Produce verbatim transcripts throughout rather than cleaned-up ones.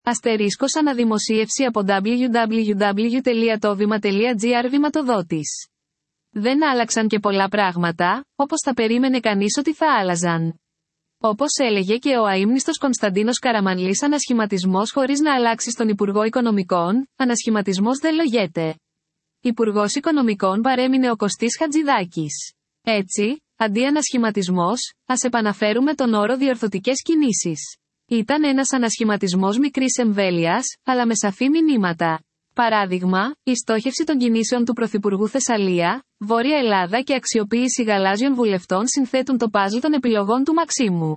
Αστερίσκος αναδημοσίευση από double-u double-u double-u τελεία τόβημα τελεία τζι άρ βηματοδότης. Δεν άλλαξαν και πολλά πράγματα, όπως θα περίμενε κανείς ότι θα άλλαζαν. Όπως έλεγε και ο αείμνηστος Κωνσταντίνος Καραμανλής, ανασχηματισμός χωρίς να αλλάξει στον Υπουργό Οικονομικών, ανασχηματισμός δεν λογέται. Υπουργός Οικονομικών παρέμεινε ο Κωστής Χατζηδάκης. Έτσι, αντί ανασχηματισμός, ας επαναφέρουμε τον όρο διορθωτικές κινήσεις. Ήταν ένας ανασχηματισμός μικρής εμβέλειας, αλλά με σαφή μηνύματα. Παράδειγμα, η στόχευση των κινήσεων του Πρωθυπουργού Θεσσαλία, Βόρεια Ελλάδα και αξιοποίηση γαλάζιων βουλευτών συνθέτουν το παζλ των επιλογών του Μαξίμου.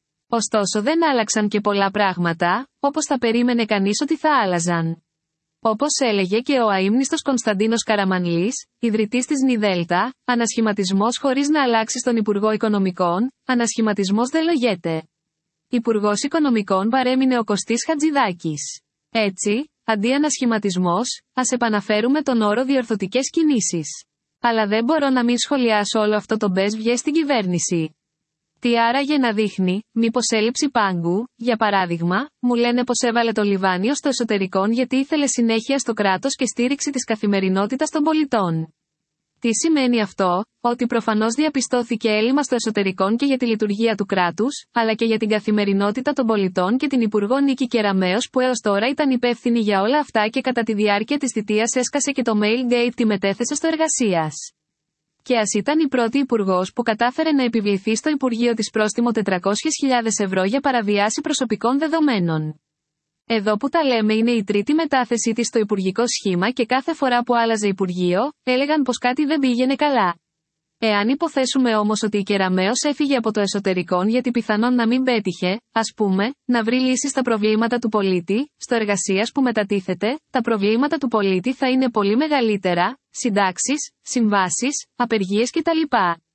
Ωστόσο δεν άλλαξαν και πολλά πράγματα, όπως θα περίμενε κανείς ότι θα άλλαζαν. Όπως έλεγε και ο αείμνηστος Κωνσταντίνος Καραμανλής, ιδρυτής της ΝΙΔΕΛΤΑ, ανασχηματισμός χωρίς να αλλάξει στον Υπουργό Οικονομικών, ανασχηματισμός δεν λογέται. Υπουργός Οικονομικών παρέμεινε ο Κωστής Χατζηδάκης. Έτσι, αντί ανασχηματισμός, ας επαναφέρουμε τον όρο διορθωτικές κινήσεις. Αλλά δεν μπορώ να μην σχολιάσω όλο αυτό το μπες βγες στην κυβέρνηση. Τι άραγε να δείχνει, μήπως έλλειψη πάγκου, για παράδειγμα, μου λένε πως έβαλε το λιβάνιο στο εσωτερικόν γιατί ήθελε συνέχεια στο κράτος και στήριξη της καθημερινότητας των πολιτών. Τι σημαίνει αυτό? Ότι προφανώς διαπιστώθηκε έλλειμμα στο εσωτερικόν και για τη λειτουργία του κράτους, αλλά και για την καθημερινότητα των πολιτών και την Υπουργό Νίκη Κεραμέως που έως τώρα ήταν υπεύθυνη για όλα αυτά και κατά τη διάρκεια της θητείας έσκασε και το Mailgate τη μετέθεσε στο Εργασίας. Και ας ήταν η πρώτη υπουργός που κατάφερε να επιβληθεί στο Υπουργείο της πρόστιμο τετρακόσιες χιλιάδες ευρώ για παραβιάση προσωπικών δεδομένων. Εδώ που τα λέμε είναι η τρίτη μετάθεσή της στο υπουργικό σχήμα και κάθε φορά που άλλαζε υπουργείο, έλεγαν πως κάτι δεν πήγαινε καλά. Εάν υποθέσουμε όμως ότι η Κεραμέως έφυγε από το εσωτερικόν γιατί πιθανόν να μην πέτυχε, ας πούμε, να βρει λύσεις στα προβλήματα του πολίτη, στο Εργασίας που μετατίθεται, τα προβλήματα του πολίτη θα είναι πολύ μεγαλύτερα, συντάξεις, συμβάσεις, απεργίες κτλ.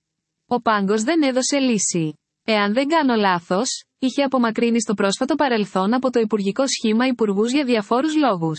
Ο πάγκος δεν έδωσε λύση. Εάν δεν κάνω λάθος, είχε απομακρύνει στο πρόσφατο παρελθόν από το υπουργικό σχήμα υπουργούς για διαφόρους λόγους.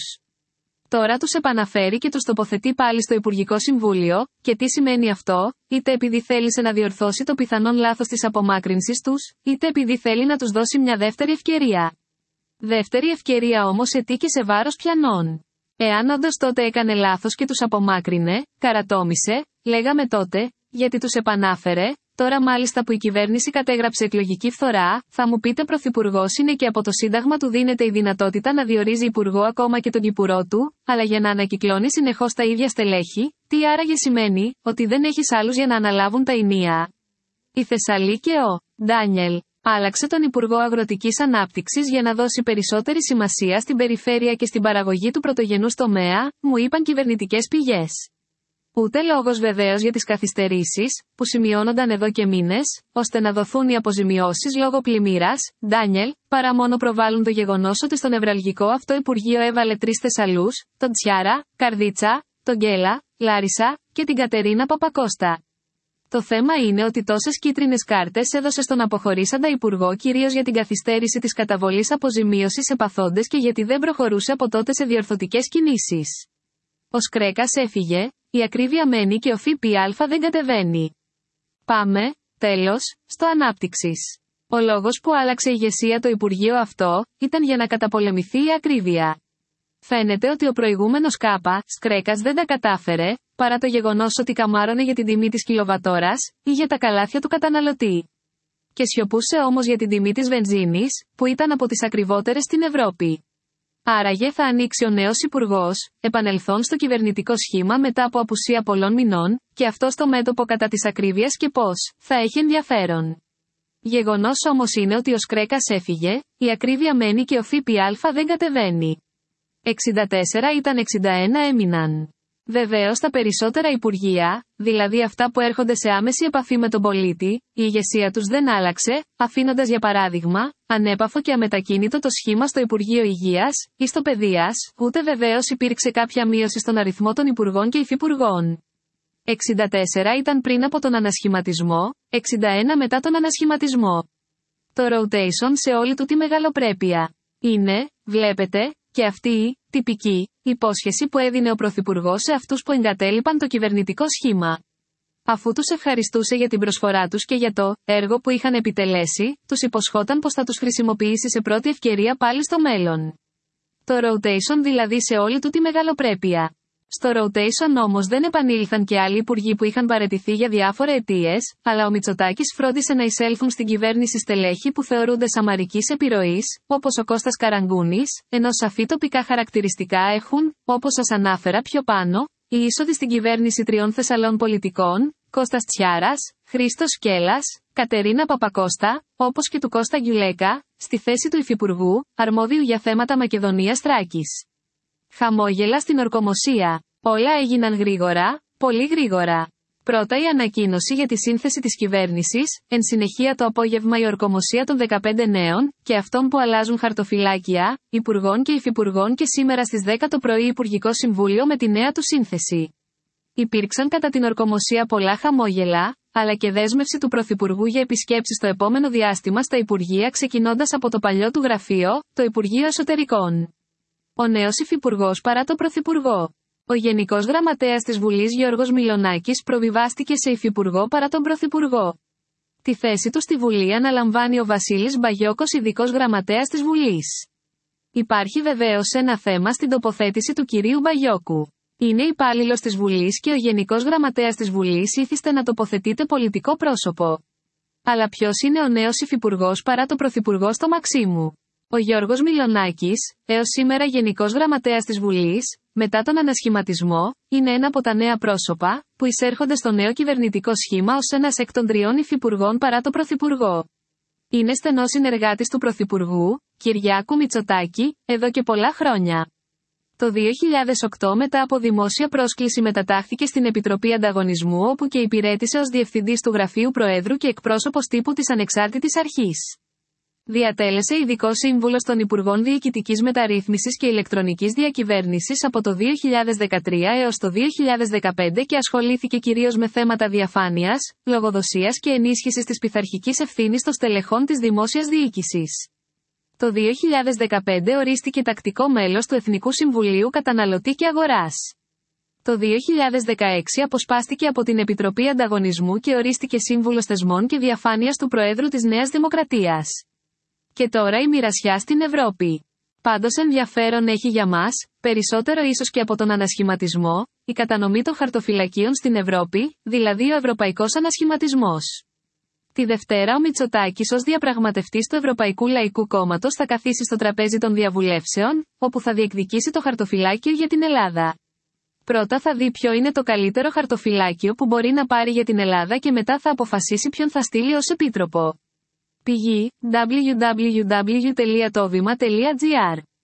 Τώρα τους επαναφέρει και τους τοποθετεί πάλι στο Υπουργικό Συμβούλιο, και τι σημαίνει αυτό? Είτε επειδή θέλησε να διορθώσει το πιθανόν λάθος της απομάκρυνσης τους, είτε επειδή θέλει να τους δώσει μια δεύτερη ευκαιρία. Δεύτερη ευκαιρία όμως ετή και σε βάρος ποιανών. Εάν όντως τότε έκανε λάθος και τους απομάκρυνε, καρατόμησε, λέγαμε τότε, γιατί τους επανάφερε. Τώρα μάλιστα που η κυβέρνηση κατέγραψε εκλογική φθορά, θα μου πείτε πρωθυπουργός είναι και από το Σύνταγμα του δίνεται η δυνατότητα να διορίζει υπουργό ακόμα και τον κυπουρό του, αλλά για να ανακυκλώνει συνεχώς τα ίδια στελέχη, τι άραγε σημαίνει? Ότι δεν έχεις άλλους για να αναλάβουν τα ηνία. Η Θεσσαλή και ο Ντάνιελ άλλαξε τον Υπουργό Αγροτικής Ανάπτυξης για να δώσει περισσότερη σημασία στην περιφέρεια και στην παραγωγή του πρωτογενούς τομέα, μου είπαν κυβερνητικές πηγές. Ούτε λόγος βεβαίως για τις καθυστερήσεις, που σημειώνονταν εδώ και μήνες, ώστε να δοθούν οι αποζημιώσεις λόγω πλημμύρας, Ντάνιελ, παρά μόνο προβάλλουν το γεγονός ότι στο νευραλγικό αυτό Υπουργείο έβαλε τρεις Θεσσαλούς, τον Τσιάρα, Καρδίτσα, τον Γκέλα, Λάρισα και την Κατερίνα Παπακώστα. Το θέμα είναι ότι τόσες κίτρινες κάρτες έδωσε στον αποχωρήσαντα Υπουργό κυρίως για την καθυστέρηση της καταβολής αποζημίωσης σε παθόντες και γιατί δεν προχωρούσε από τότε σε διορθωτικές κινήσεις. Ο Σκρέκας έφυγε. Η ακρίβεια μένει και ο ΦΠΑ δεν κατεβαίνει. Πάμε, τέλος, στο ανάπτυξης. Ο λόγος που άλλαξε η ηγεσία το Υπουργείο αυτό, ήταν για να καταπολεμηθεί η ακρίβεια. Φαίνεται ότι ο προηγούμενος ΚΑΠΑ, Σκρέκας δεν τα κατάφερε, παρά το γεγονός ότι καμάρωνε για την τιμή της κιλοβατόρας, ή για τα καλάθια του καταναλωτή. Και σιωπούσε όμως για την τιμή της βενζίνης, που ήταν από τις ακριβότερες στην Ευρώπη. Άραγε θα ανοίξει ο νέος υπουργός, επανελθόν στο κυβερνητικό σχήμα μετά από απουσία πολλών μηνών, και αυτό στο μέτωπο κατά της ακρίβειας και πώς, θα έχει ενδιαφέρον. Γεγονός όμως είναι ότι ο Σκρέκας έφυγε, η ακρίβεια μένει και ο ΦΠΑ δεν κατεβαίνει. εξήντα τέσσερα ήταν εξήντα ένα έμειναν. Βεβαίως τα περισσότερα υπουργεία, δηλαδή αυτά που έρχονται σε άμεση επαφή με τον πολίτη, η ηγεσία τους δεν άλλαξε, αφήνοντας για παράδειγμα, ανέπαφο και αμετακίνητο το σχήμα στο Υπουργείο Υγείας ή στο Παιδείας, ούτε βεβαίως υπήρξε κάποια μείωση στον αριθμό των υπουργών και υφυπουργών. εξήντα τέσσερα ήταν πριν από τον ανασχηματισμό, εξήντα ένα μετά τον ανασχηματισμό. Το rotation σε όλη του τη μεγαλοπρέπεια. Είναι, βλέπετε, και αυτή η τυπική υπόσχεση που έδινε ο Πρωθυπουργός σε αυτούς που εγκατέλειπαν το κυβερνητικό σχήμα. Αφού τους ευχαριστούσε για την προσφορά τους και για το έργο που είχαν επιτελέσει, τους υποσχόταν πως θα τους χρησιμοποιήσει σε πρώτη ευκαιρία πάλι στο μέλλον. Το rotation δηλαδή σε όλη του τη μεγαλοπρέπεια. Στο rotation όμως δεν επανήλθαν και άλλοι υπουργοί που είχαν παραιτηθεί για διάφορες αιτίες, αλλά ο Μητσοτάκης φρόντισε να εισέλθουν στην κυβέρνηση στελέχη που θεωρούνται σαμαρικής επιρροής, όπως ο Κώστας Καραγκούνης, ενώ σαφή τοπικά χαρακτηριστικά έχουν, όπως σας ανάφερα πιο πάνω, η είσοδοι στην κυβέρνηση τριών Θεσσαλών πολιτικών, Κώστας Τσιάρας, Χρήστος Σκέλας, Κατερίνα Παπακώστα, όπως και του Κώστα Γκιουλέκα, στη θέση του υφυπουργού, αρμόδιου για θέματα Μακεδονίας Θράκης. Χαμόγελα στην ορκομοσία. Όλα έγιναν γρήγορα, πολύ γρήγορα. Πρώτα η ανακοίνωση για τη σύνθεση της κυβέρνησης, εν συνεχεία το απόγευμα η ορκομοσία των δεκαπέντε νέων, και αυτών που αλλάζουν χαρτοφυλάκια, υπουργών και υφυπουργών και σήμερα στις δέκα το πρωί Υπουργικό Συμβούλιο με τη νέα του σύνθεση. Υπήρξαν κατά την ορκομοσία πολλά χαμόγελα, αλλά και δέσμευση του Πρωθυπουργού για επισκέψεις το επόμενο διάστημα στα Υπουργεία ξεκινώντας από το παλιό του γραφείο, το Υπουργείο Εσωτερικών. Ο νέος υφυπουργός παρά το Πρωθυπουργό. Ο Γενικός Γραμματέας της Βουλής Γιώργος Μιλονάκης προβιβάστηκε σε υφυπουργό παρά τον Πρωθυπουργό. Τη θέση του στη Βουλή αναλαμβάνει ο Βασίλης Μπαγιώκος, ειδικός γραμματέας της Βουλής. Υπάρχει βεβαίως ένα θέμα στην τοποθέτηση του κυρίου Μπαγιώκου. Είναι υπάλληλος της Βουλής και ο Γενικός Γραμματέας της Βουλής ήθιστε να τοποθετείται πολιτικό πρόσωπο. Αλλά ποιος είναι ο νέος υφυπουργός παρά το Πρωθυπουργό στο Μαξίμου? Ο Γιώργος Μιλονάκης, έως σήμερα Γενικός Γραμματέας της Βουλής, μετά τον ανασχηματισμό, είναι ένα από τα νέα πρόσωπα, που εισέρχονται στο νέο κυβερνητικό σχήμα ως ένας εκ των τριών υφυπουργών παρά το Πρωθυπουργό. Είναι στενός συνεργάτης του Πρωθυπουργού, Κυριάκου Μητσοτάκη, εδώ και πολλά χρόνια. Το δύο χιλιάδες οκτώ μετά από δημόσια πρόσκληση μετατάχθηκε στην Επιτροπή Ανταγωνισμού όπου και υπηρέτησε ως Διευθυντής του Γραφείου Προέδρου και εκπρόσωπος τύπου της Ανεξάρτητης Αρχής. Διατέλεσε ειδικό σύμβουλος των Υπουργών Διοικητικής Μεταρρύθμισης και Ηλεκτρονικής Διακυβέρνησης από το δύο χιλιάδες δεκατρία έως το δύο χιλιάδες δεκαπέντε και ασχολήθηκε κυρίως με θέματα διαφάνειας, λογοδοσίας και ενίσχυσης της πειθαρχικής ευθύνης των στελεχών της δημόσιας διοίκησης. Το δύο χιλιάδες δεκαπέντε ορίστηκε τακτικό μέλος του Εθνικού Συμβουλίου Καταναλωτή και Αγοράς. Το δύο χιλιάδες δεκαέξι αποσπάστηκε από την Επιτροπή Ανταγωνισμού και ορίστηκε σύμβουλος θεσμών και διαφάνειας του Προέδρου της Νέας Δημοκρατίας. Και τώρα η μοιρασιά στην Ευρώπη. Πάντως ενδιαφέρον έχει για μας, περισσότερο ίσως και από τον ανασχηματισμό, η κατανομή των χαρτοφυλακίων στην Ευρώπη, δηλαδή ο ευρωπαϊκός ανασχηματισμός. Τη Δευτέρα ο Μητσοτάκης ως διαπραγματευτής του Ευρωπαϊκού Λαϊκού Κόμματος θα καθίσει στο τραπέζι των διαβουλεύσεων, όπου θα διεκδικήσει το χαρτοφυλάκιο για την Ελλάδα. Πρώτα θα δει ποιο είναι το καλύτερο χαρτοφυλάκιο που μπορεί να πάρει για την Ελλάδα και μετά θα αποφασίσει ποιον θα στείλει ως επίτροπο. Πηγή: double-u double-u double-u τελεία το βήμα τελεία τζι άρ